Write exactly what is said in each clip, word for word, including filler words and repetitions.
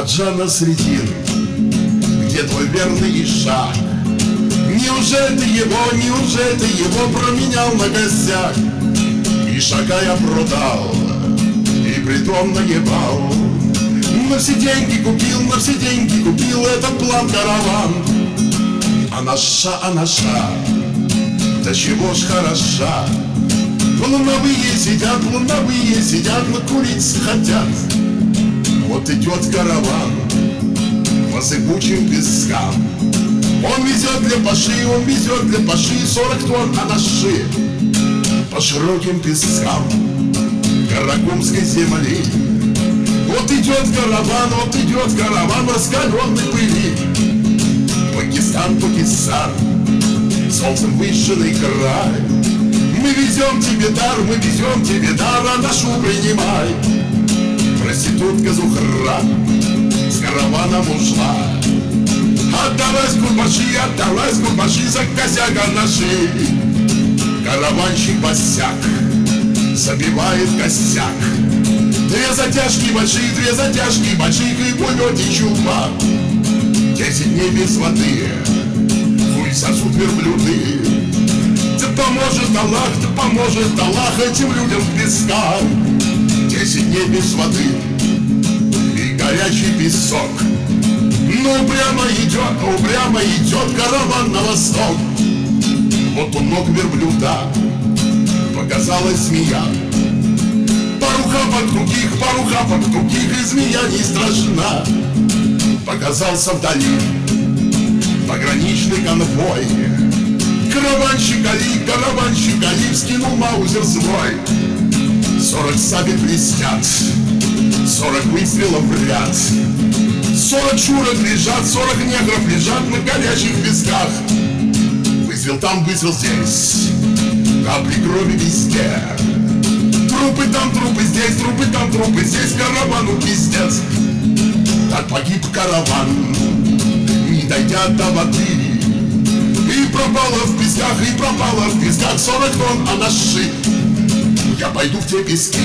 Хаджа Насреддин, где твой верный шаг? Неужели ты его, неужели ты его променял на косяк? И шага я продал, и притом наебал. На все деньги купил, на все деньги купил этот план караван. А наша, а наша, да чего ж хороша. Луновые сидят, луновые сидят, накурить хотят. Вот идет караван по зыбучим пескам. Он везет для Паши, он везет для Паши сорок тонн анаши по широким пескам Каракумской земли. Вот идет караван, вот идет караван раскаленной пыли. Пакистан, Пакистан, солнцем выжженный край. Мы везем тебе дар, мы везем тебе дар, а нашу принимай. Проститутка Зухра с караваном ушла. Отдалась Курбаши, отдалась Курбаши за косяка наши. Караванщик босяк забивает косяк. Две затяжки большие, две затяжки большие, и плывет и чума. Десять дней без воды, хуй сосут верблюды. Да поможет Аллах, да поможет Аллах этим людям в песках. Десять дней без воды и горячий песок. Ну прямо идет, ну прямо идет караван на восток. Вот у ног верблюда показалась змея. Паруха под других, паруха под других, и змея не страшна. Показался вдали пограничный конвой. Караванщик Али, караванщик Али вскинул маузер свой. Сорок сабель блестят, сорок выстрелов в ряд. Сорок чурок лежат, сорок негров лежат на горячих песках. Выстрел там, выстрел здесь, капли крови везде. Трупы там, трупы здесь, трупы там, трупы здесь, каравану пиздец. Так погиб караван, не дойдя до воды. И пропало в песках, и пропало в песках сорок тонн анаши. Я пойду в те пески,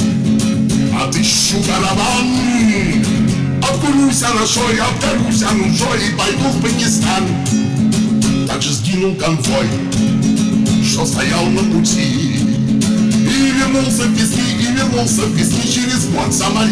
отыщу караван. Обкурюсь анашой, обкурюсь анушой и пойду в Пакистан. Так же сгинул конвой, что стоял на пути. И вернулся в пески, и вернулся в пески через год Сомали.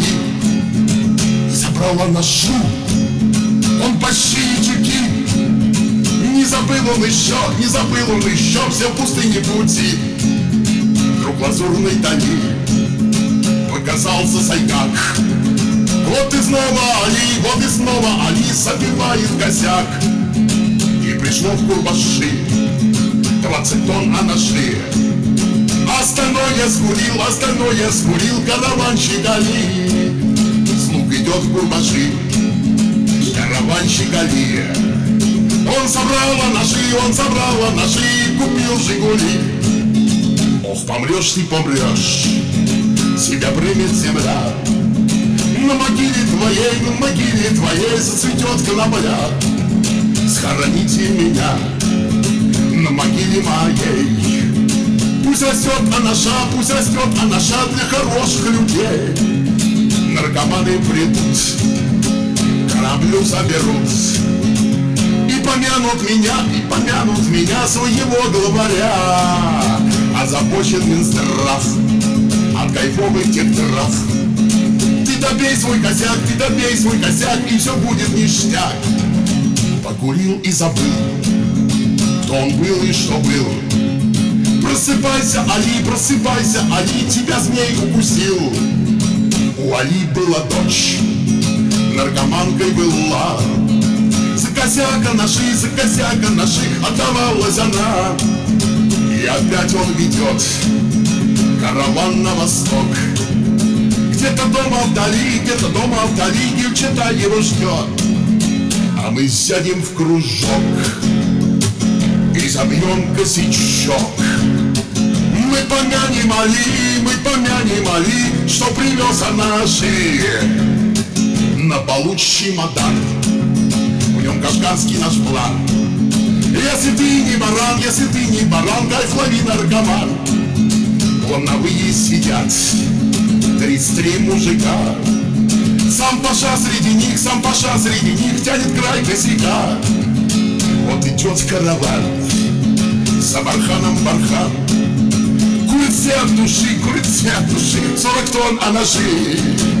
И забрал анашу, он почти ячейки. Не забыл он еще, не забыл он еще все пустыни пути. Вдруг лазурной дали показался Сайгак. Вот и снова Али, вот и снова Али забивает косяк. И пришло в Курбаши двадцать тонн анаши. Остальное скурил, остальное скурил караванщик Али. Слуг идет в Курбаши караванщик Али. Он собрал анаши, он собрал анаши и купил Жигули. Ох, помрешь ты, помрешь, себя примет земля. На могиле твоей, на могиле твоей зацветет конопля. Схороните меня на могиле моей. Пусть растет анаша, пусть растет анаша для хороших людей. Наркоманы придут, кораблю заберут. И помянут меня, и помянут меня, своего главаря. Озабочен Минздрав от кайфовых тех трав. Ты добей свой косяк, ты добей свой косяк, и все будет ништяк. Покурил и забыл, кто он был и что был. Просыпайся, Али, просыпайся, Али, тебя змей укусил. У Али была дочь, наркоманкой была. За косяка наши, за косяка наших отдавалась она. И опять он ведет караван на восток. Где-то дома вдали, где-то дома вдали девчата его ждет. А мы сядем в кружок и забьем косячок. Мы помянем Али, мы помянем Али, что привез анаши. На полу чемодан, в нем кашгарский наш план. Если ты не баран, если ты не баран, кайф лови, наркоман. Ломновые сидят тридцать три мужика. сам паша среди них, сам паша среди них тянет край косяка. Вот идет караван, за барханом бархан. Курит все от души, курит все от души, сорок тонн, а ножи